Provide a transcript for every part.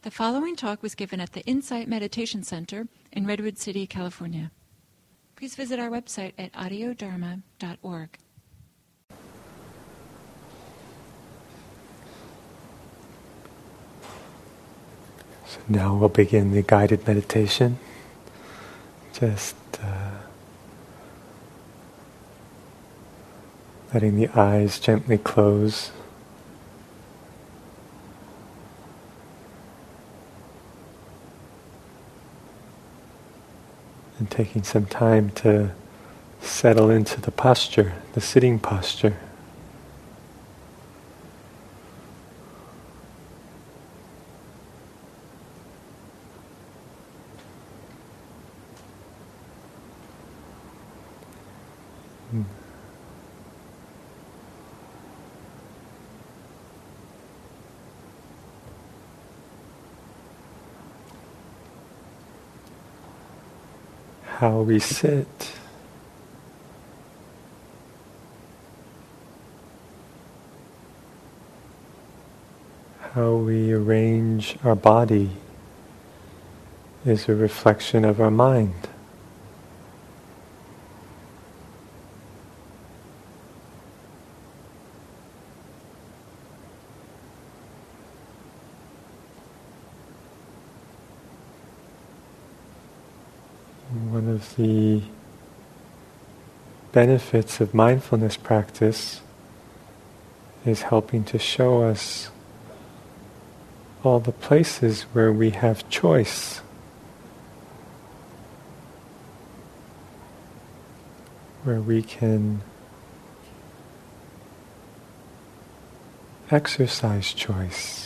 The following talk was given at the Insight Meditation Center in Redwood City, California. Please visit our website at audiodharma.org. So now we'll begin the guided meditation. Just letting the eyes gently close. And taking some time to settle into the posture, the sitting posture. How we sit, how we arrange our body is a reflection of our mind. One of the benefits of mindfulness practice is helping to show us all the places where we have choice. Where we can exercise choice.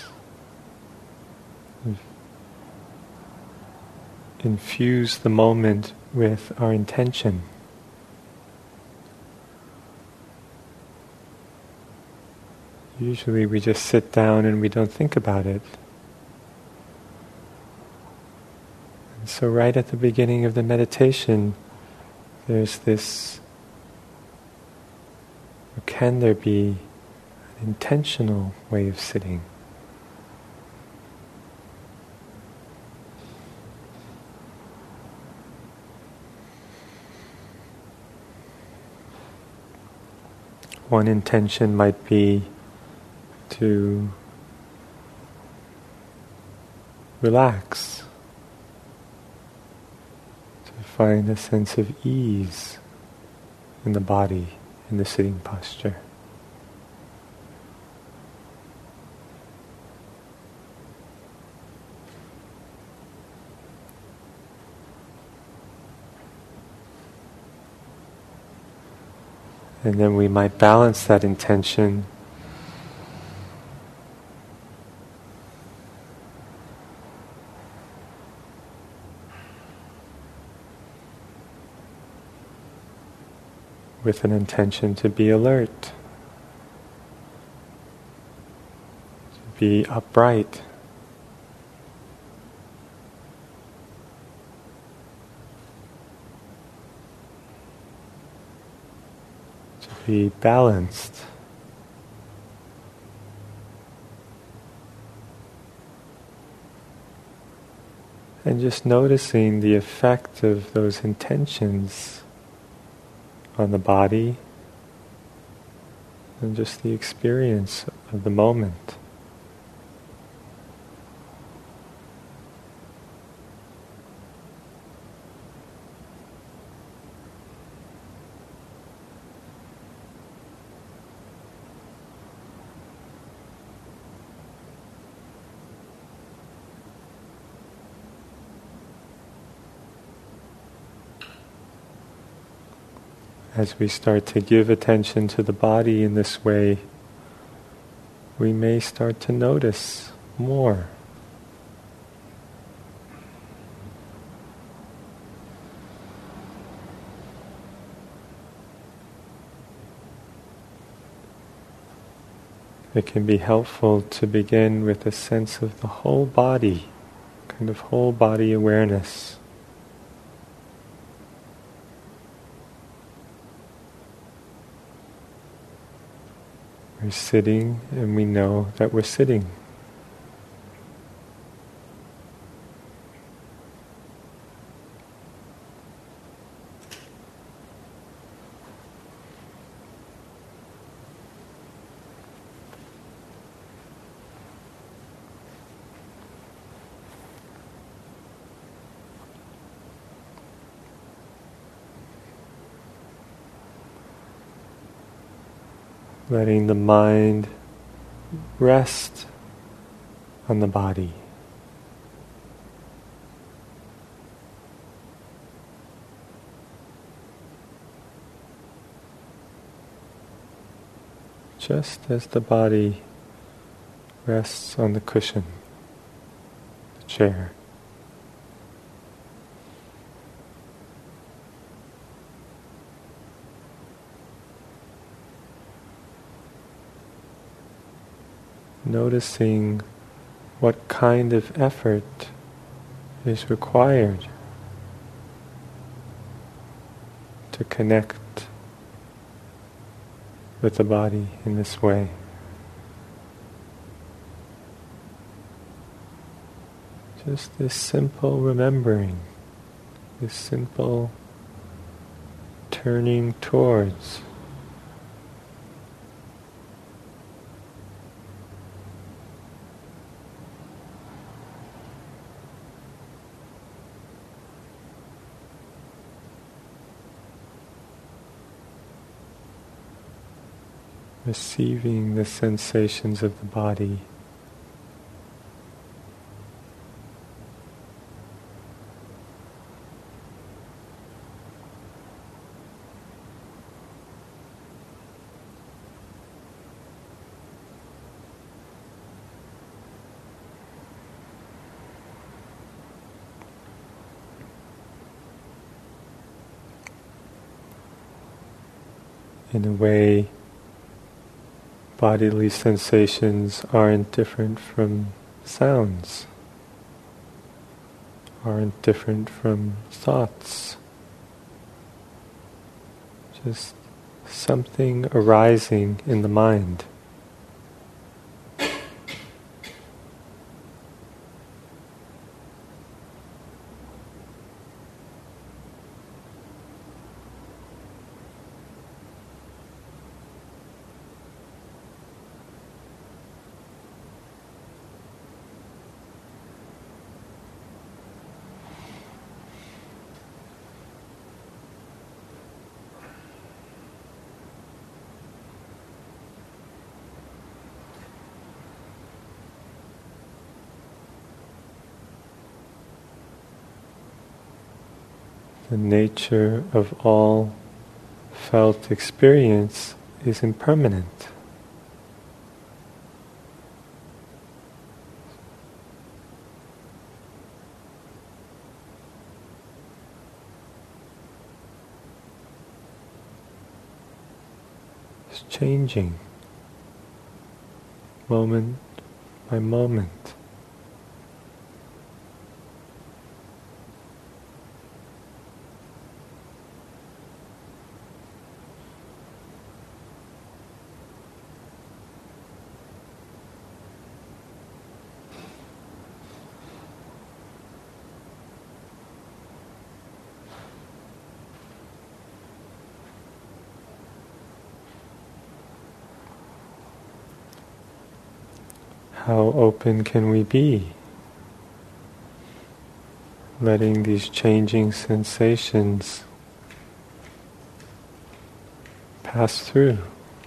Infuse the moment with our intention. Usually we just sit down and we don't think about it. And so right at the beginning of the meditation, there's this, or can there be an intentional way of sitting? One intention might be to relax, to find a sense of ease in the body, in the sitting posture. And then we might balance that intention with an intention to be alert, to be upright, be balanced. And just noticing the effect of those intentions on the body and just the experience of the moment. As we start to give attention to the body in this way, we may start to notice more. It can be helpful to begin with a sense of the whole body, kind of whole body awareness. We're sitting and we know that we're sitting. letting the mind rest on the body. Just as the body rests on the cushion, the chair. Noticing what kind of effort is required to connect with the body in this way. Just this simple remembering, this simple turning towards. Receiving the sensations of the body. In a way, bodily sensations aren't different from sounds, aren't different from thoughts. Just something arising in the mind. The nature of all felt experience is impermanent. It's changing, moment by moment. How open can we be? Letting these changing sensations pass through.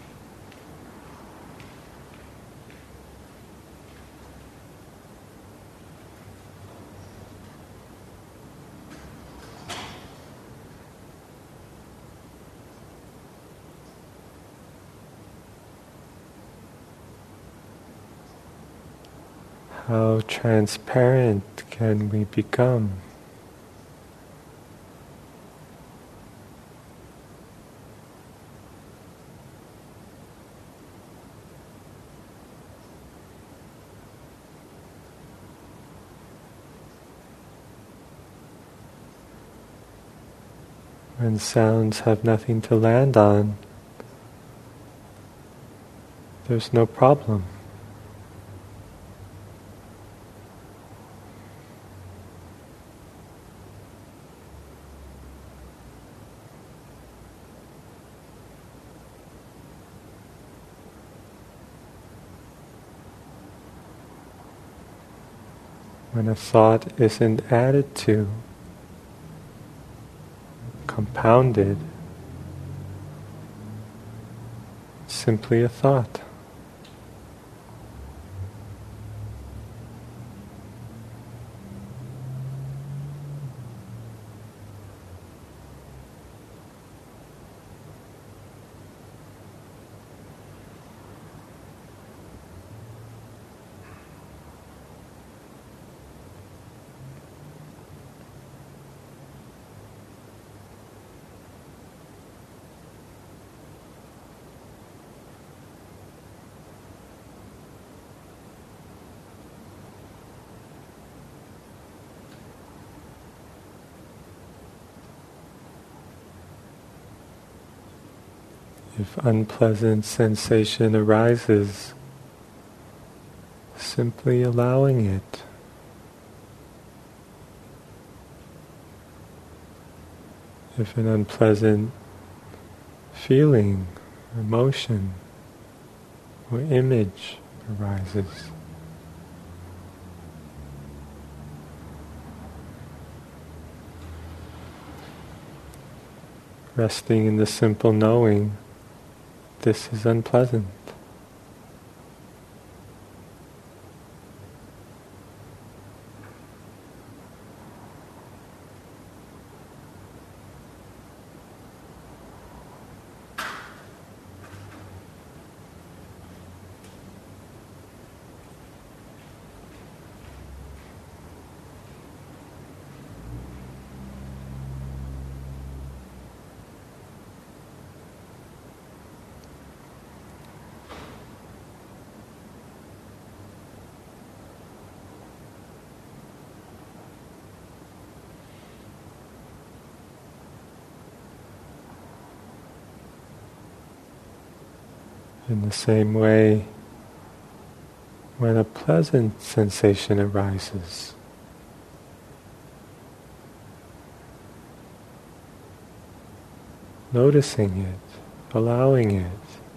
How transparent can we become? When sounds have nothing to land on, there's no problem. When a thought isn't added to, compounded, simply a thought. If unpleasant sensation arises, simply allowing it. If an unpleasant feeling, emotion, or image arises, resting in the simple knowing, this is unpleasant. In the same way, when a pleasant sensation arises, noticing it, allowing it,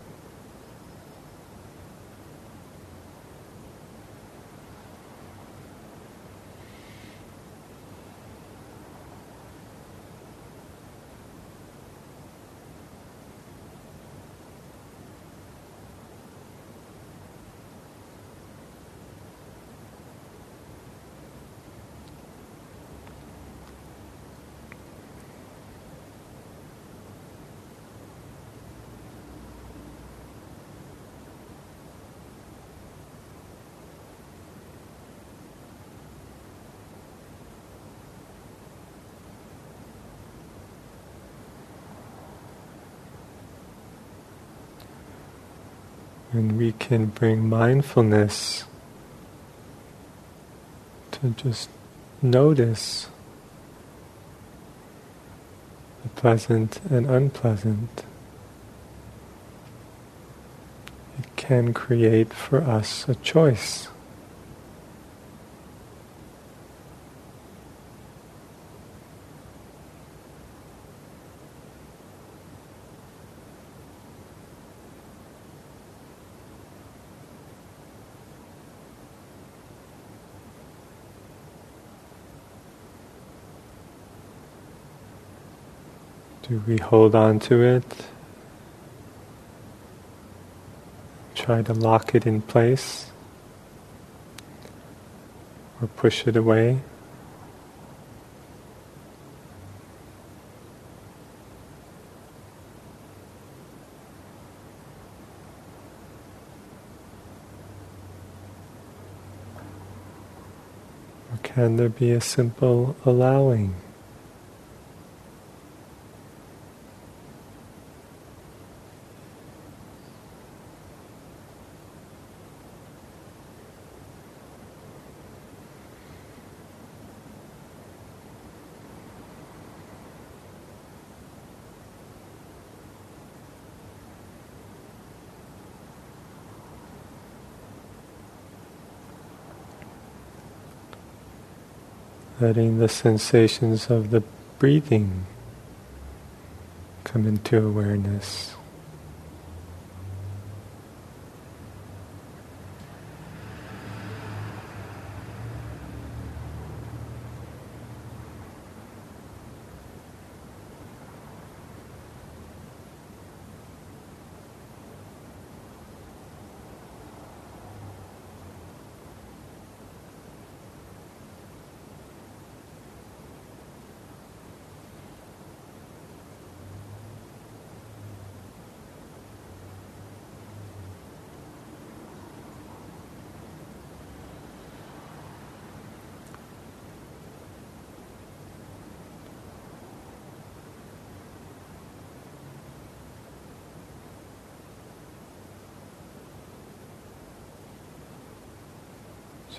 and we can bring mindfulness to just notice the pleasant and unpleasant. It can create for us a choice. Do we hold on to it? Try to lock it in place? Or push it away? Or can there be a simple allowing? Letting the sensations of the breathing come into awareness.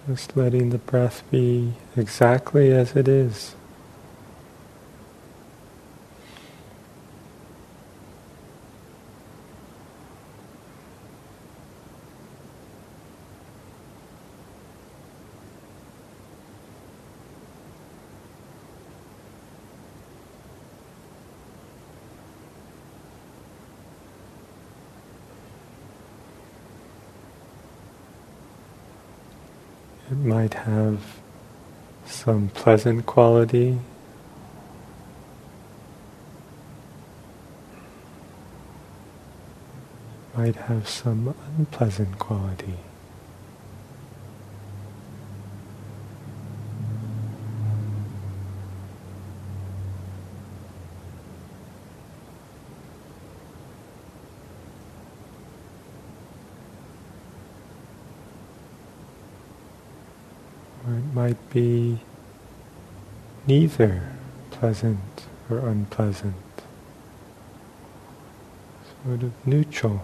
Just letting the breath be exactly as it is. It might have some pleasant quality, might have some unpleasant quality. Or it might be neither pleasant or unpleasant, sort of neutral.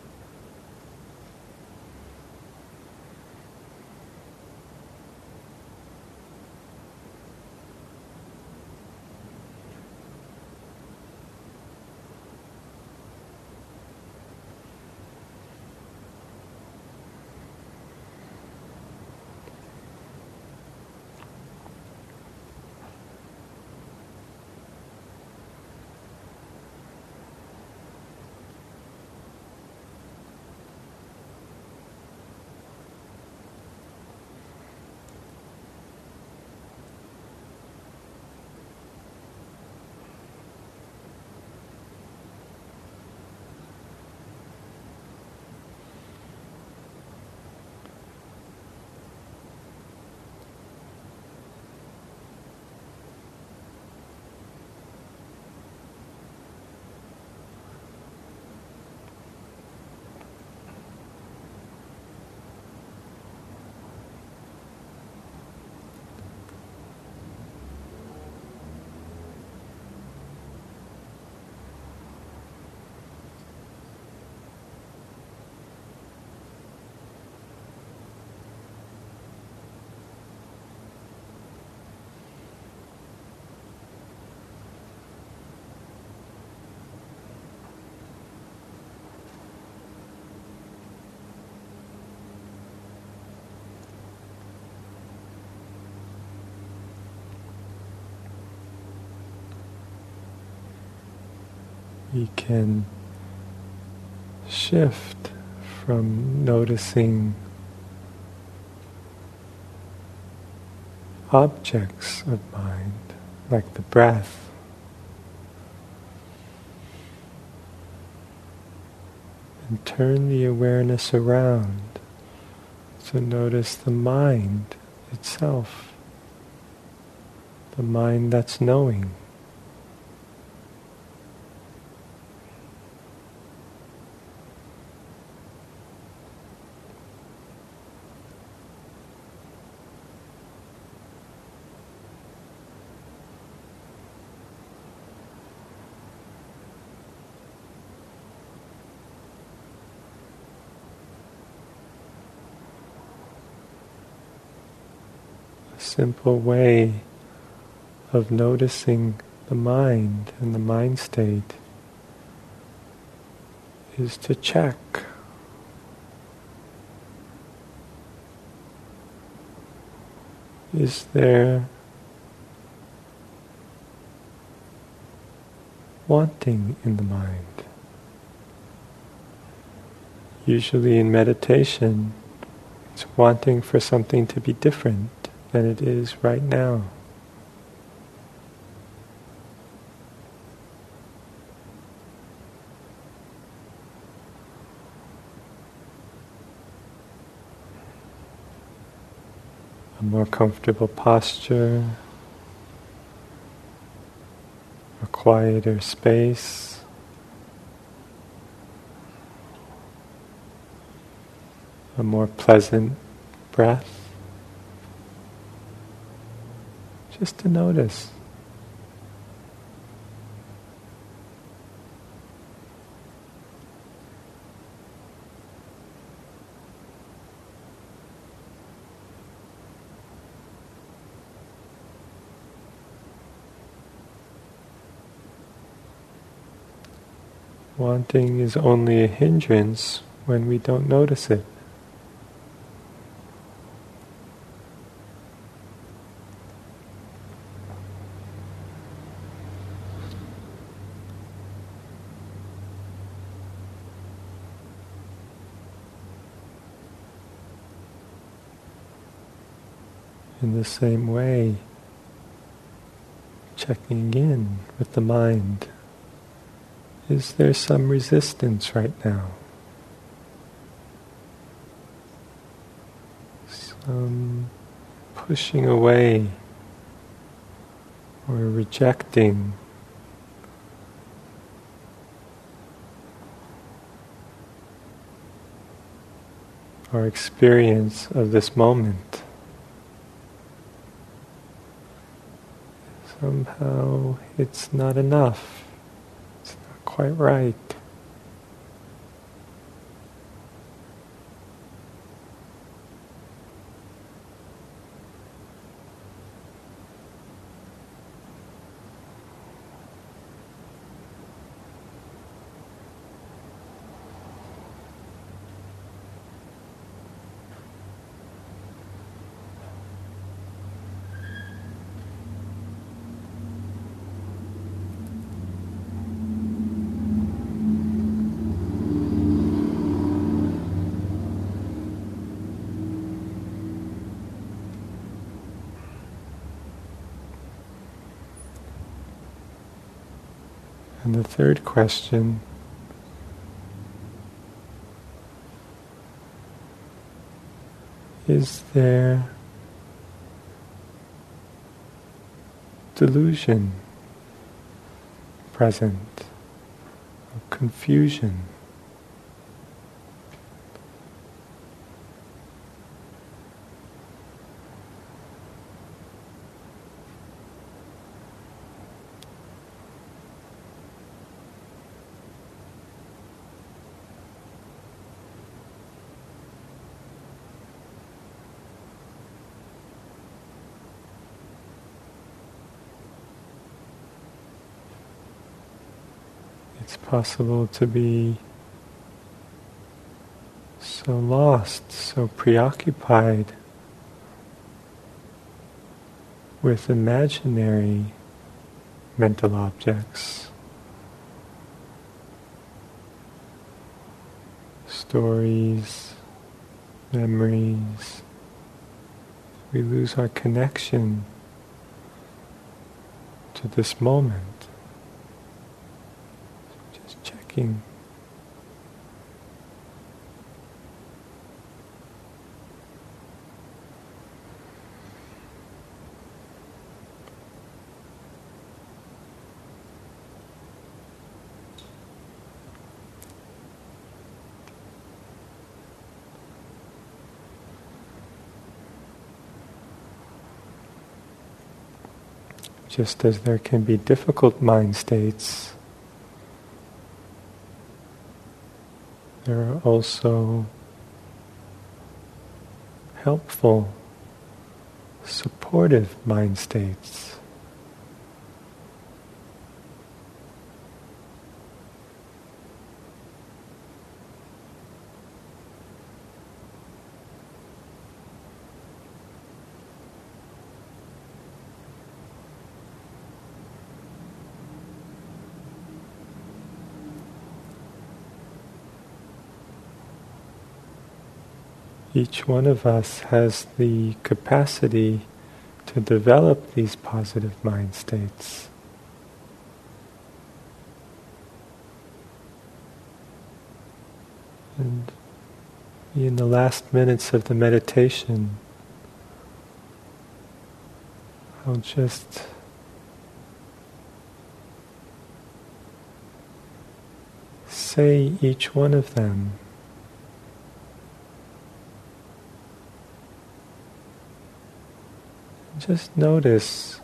We can shift from noticing objects of mind, like the breath, and turn the awareness around to notice the mind itself, the mind that's knowing. Simple way of noticing the mind and the mind state is to check. Is there wanting in the mind? Usually in meditation, it's wanting for something to be different than it is right now. A more comfortable posture, a quieter space, a more pleasant breath. Just to notice. wanting is only a hindrance when we don't notice it. In the same way, checking in with the mind. Is there some resistance right now? Some pushing away or rejecting our experience of this moment? Somehow it's not enough. It's not quite right. And the third question is there delusion present, or confusion? It's possible to be so lost, so preoccupied with imaginary mental objects, stories, memories. We lose our connection to this moment. Just checking. Just as there can be difficult mind states, there are also helpful, supportive mind states. Each one of us has the capacity to develop these positive mind states. And in the last minutes of the meditation, I'll just say each one of them. Just notice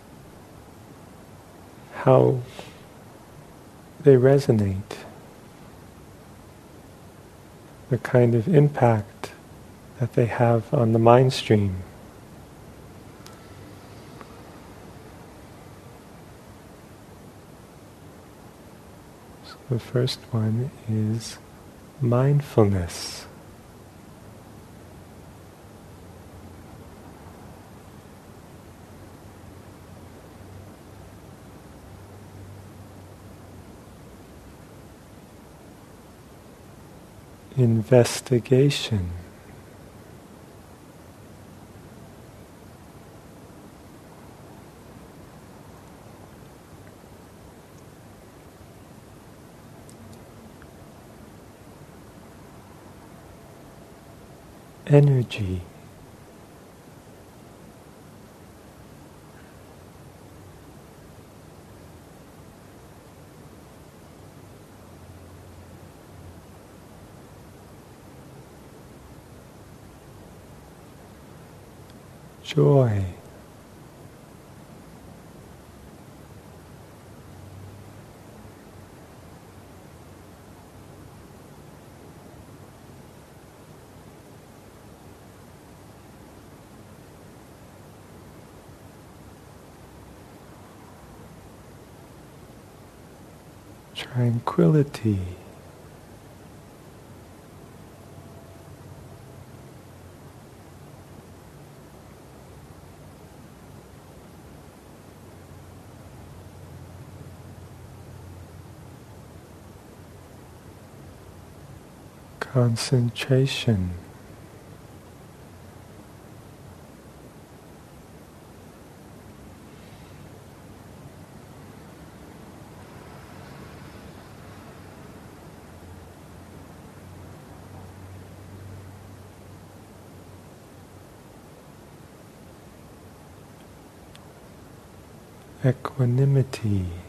how they resonate, the kind of impact that they have on the mind stream. So the first one is mindfulness. Investigation. Energy. Joy. Tranquility. Concentration. Equanimity.